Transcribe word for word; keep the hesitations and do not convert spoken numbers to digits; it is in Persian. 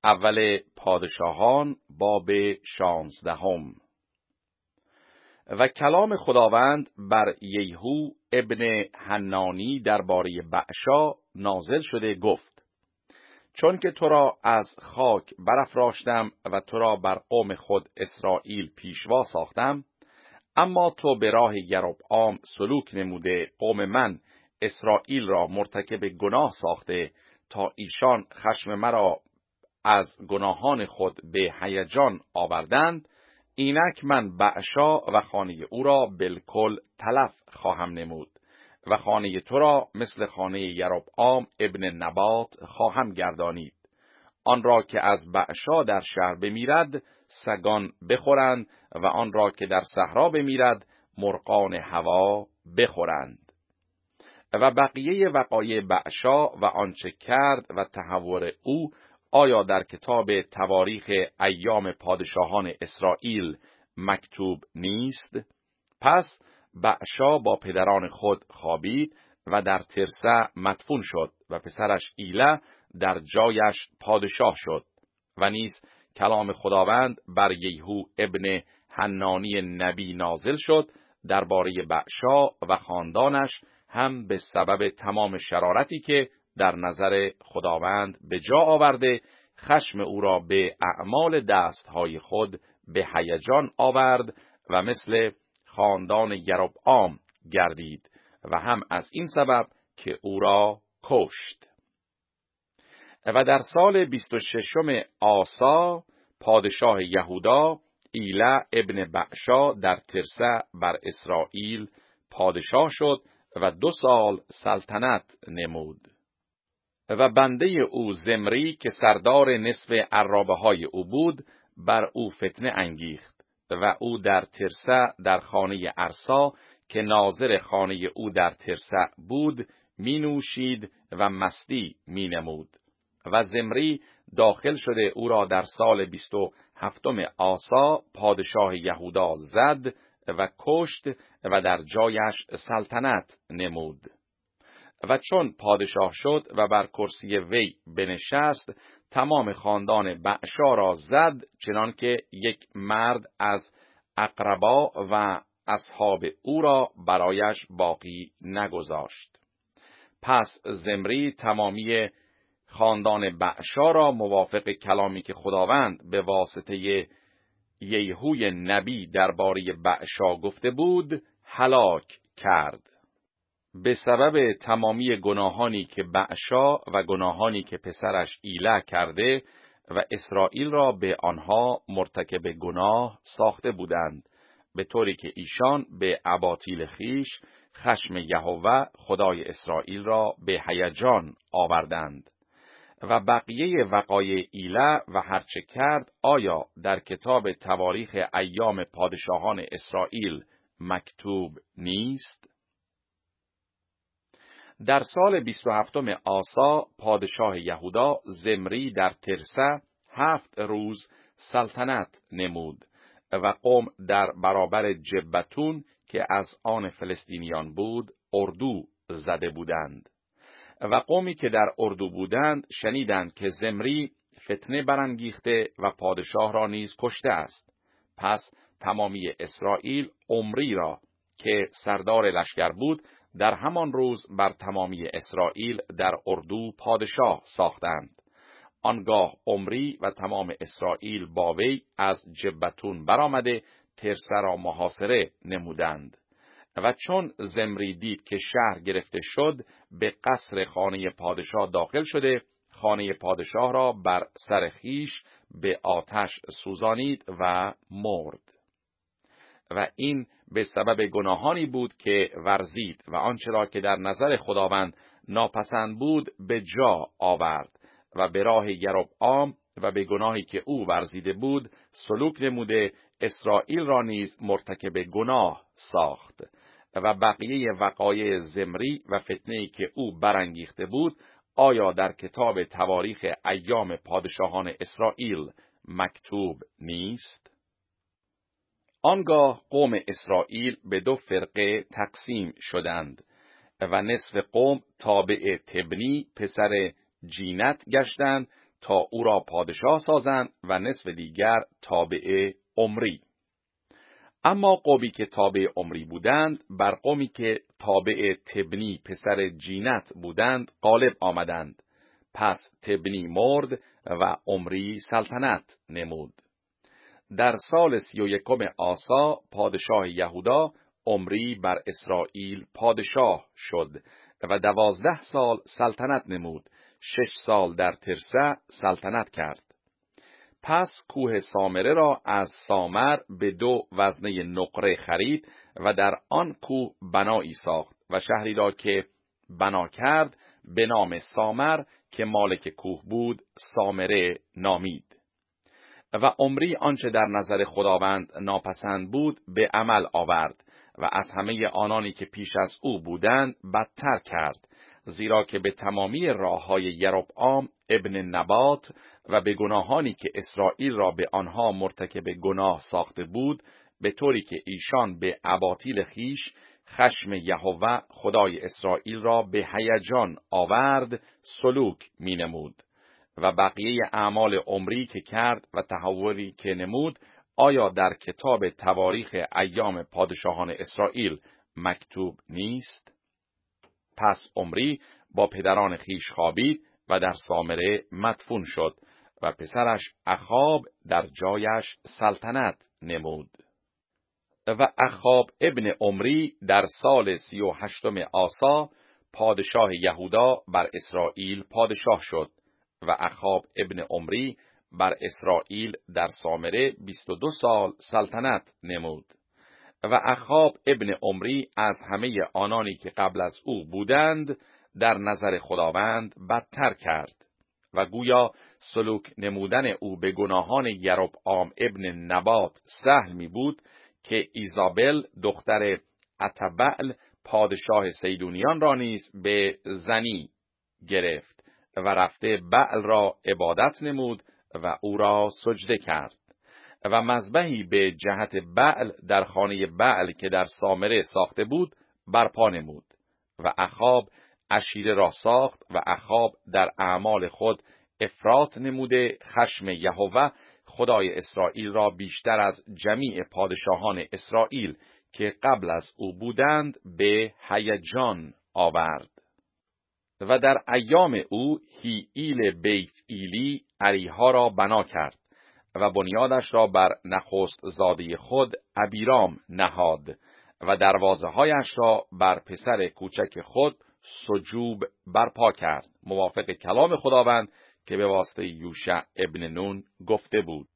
اول پادشاهان باب شانزدهم. و کلام خداوند بر یهو ابن حنانی درباره بأشا نازل شده گفت: چون که تو را از خاک برافراشتم و تو را بر قوم خود اسرائیل پیشوا ساختم، اما تو به راه یربعام سلوک نموده قوم من اسرائیل را مرتکب گناه ساخته تا ایشان خشم مرا از گناهان خود به هیجان آوردند. اینک من بأشا و خانه او را بالکل تلف خواهم نمود و خانه تو را مثل خانه یربعام ابن نبات خواهم گردانید. آن را که از بأشا در شهر بمیرد سگان بخورند و آن را که در صحرا بمیرد مرغان هوا بخورند. و بقیه وقایع بأشا و آنچه کرد و تهور او آیا در کتاب تواریخ ایام پادشاهان اسرائیل مکتوب نیست؟ پس بأشا با پدران خود خوابید و در ترسه مدفون شد و پسرش ایله در جایش پادشاه شد. و نیز کلام خداوند بر یهو ابن حنانی نبی نازل شد درباره بأشا و خاندانش، هم به سبب تمام شرارتی که در نظر خداوند به جا آورده خشم او را به اعمال دستهای خود به هیجان آورد و مثل خاندان یربعام گردید و هم از این سبب که او را کشت. و در سال بیست و ششم آسا پادشاه یهودا ایله ابن بأشا در ترسه بر اسرائیل پادشاه شد و دو سال سلطنت نمود. و بنده او زمری که سردار نصف عرابه های او بود بر او فتنه انگیخت و او در ترسه در خانه ارسا که ناظر خانه او در ترسه بود می نوشید و مستی می نمود. و زمری داخل شده او را در سال بیست و هفتم آسا پادشاه یهودا زد و کشت و در جایش سلطنت نمود. و چون پادشاه شد و بر کرسی وی بنشست تمام خاندان بأشا را زد، چنان که یک مرد از اقربا و اصحاب او را برایش باقی نگذاشت. پس زمری تمامی خاندان بأشا را موافق کلامی که خداوند به واسطه یهوی نبی درباره بأشا گفته بود هلاک کرد. به سبب تمامی گناهانی که بأشا و گناهانی که پسرش ایله کرده و اسرائیل را به آنها مرتکب گناه ساخته بودند، به طوری که ایشان به اباطیل خیش خشم یهوه خدای اسرائیل را به هیجان آوردند. و بقیه وقایع ایله و هرچه کرد آیا در کتاب تواریخ ایام پادشاهان اسرائیل مکتوب نیست؟ در سال بیست و هفتم آسا پادشاه یهودا زمری در ترسه هفت روز سلطنت نمود و قوم در برابر جبتون که از آن فلسطینیان بود اردو زده بودند. و قومی که در اردو بودند شنیدند که زمری فتنه برانگیخته و پادشاه را نیز کشته است. پس تمامی اسرائیل عمری را که سردار لشکر بود در همان روز بر تمامی اسرائیل در اردو پادشاه ساختند. آنگاه عمری و تمام اسرائیل با وی از جبتون برآمده ترسه را محاصره نمودند. و چون زمری دید که شهر گرفته شد به قصر خانه پادشاه داخل شده خانه پادشاه را بر سر خیش به آتش سوزانید و مرد. و این به سبب گناهانی بود که ورزید و آنچه را که در نظر خداوند ناپسند بود به جا آورد و به راه یربعام و به گناهی که او ورزیده بود سلوک نموده اسرائیل را نیز مرتکب گناه ساخت. و بقیه وقایع زمری و فتنه‌ای که او برانگیخته بود آیا در کتاب تواریخ ایام پادشاهان اسرائیل مکتوب نیست؟ آنگاه قوم اسرائیل به دو فرقه تقسیم شدند و نصف قوم تابع تبنی پسر جینت گشتند تا او را پادشاه سازند و نصف دیگر تابع عمری. اما قومی که تابع عمری بودند بر قومی که تابع تبنی پسر جینت بودند غالب آمدند. پس تبنی مرد و عمری سلطنت نمود. در سال سی و یکم آسا پادشاه یهودا عمری بر اسرائیل پادشاه شد و دوازده سال سلطنت نمود. شش سال در ترسه سلطنت کرد. پس کوه سامره را از سامر به دو وزنه نقره خرید و در آن کوه بنایی ساخت و شهری را که بنا کرد به نام سامر که مالک کوه بود سامره نامید. و عمری آنچه در نظر خداوند ناپسند بود به عمل آورد و از همه آنانی که پیش از او بودند بدتر کرد، زیرا که به تمامی راههای یربعام ابن نبات و به گناهانی که اسرائیل را به آنها مرتکب گناه ساخته بود، به طوری که ایشان به اباطیل خیش خشم یهوه خدای اسرائیل را به هیجان آورد سلوک می نمود. و بقیه اعمال عمری که کرد و تحولی که نمود آیا در کتاب تواریخ ایام پادشاهان اسرائیل مکتوب نیست؟ پس عمری با پدران خیش خوابید و در سامره مدفون شد و پسرش اخاب در جایش سلطنت نمود. و اخاب ابن عمری در سال سی و هشتم آسا پادشاه یهودا بر اسرائیل پادشاه شد و اخاب ابن عمری بر اسرائیل در سامره بیست و دو سال سلطنت نمود. و اخاب ابن عمری از همه آنانی که قبل از او بودند در نظر خداوند بدتر کرد و گویا سلوک نمودن او به گناهان یربعام ابن نبات سهل می بود که ایزابل دختر اتبعل پادشاه سیدونیان را نیز به زنی گرفت و رفته بعل را عبادت نمود و او را سجده کرد و مذبحی به جهت بعل در خانه بعل که در سامره ساخته بود برپا نمود. و اخاب عشیره را ساخت و اخاب در اعمال خود افراط نموده خشم یهوه خدای اسرائیل را بیشتر از جمیع پادشاهان اسرائیل که قبل از او بودند به هیجان آورد. و در ایام او هیئیل بیت ایلی عریها را بنا کرد و بنیادش را بر نخست زاده خود ابیرام نهاد و دروازه هایش را بر پسر کوچک خود سجوب برپا کرد، موافق کلام خداوند که به واسطه یوشع ابن نون گفته بود.